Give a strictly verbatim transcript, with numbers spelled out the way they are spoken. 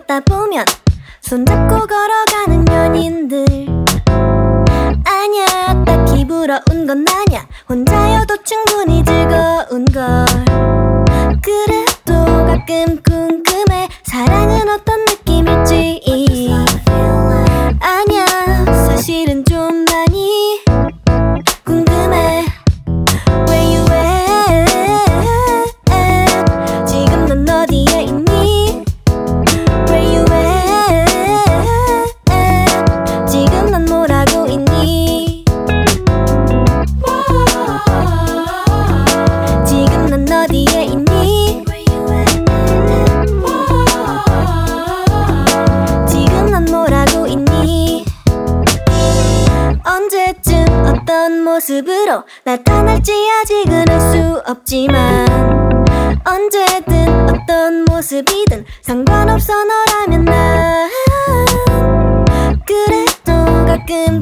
걷다 보면 손잡고 걸어가는 연인들. 아냐, 딱히 부러운 건 아냐. 혼자여도 충분히 즐거운 걸. 그래도 가끔 궁금해, 사랑은 어떤 느낌일지. 아냐, 사실은 좀 많이 궁금해. Where you at? 지금 넌 어디에 있니? Where you at? 지금 넌 뭘 하고 있니? 지금 넌 어디에 있니? 지금 넌 뭘 하고 있니? 언제쯤 어떤 모습으로 나타날지 아직은 알 수 없지만, 언제든 어떤 모습이든 상관없어 너라면 난. 그래도 가끔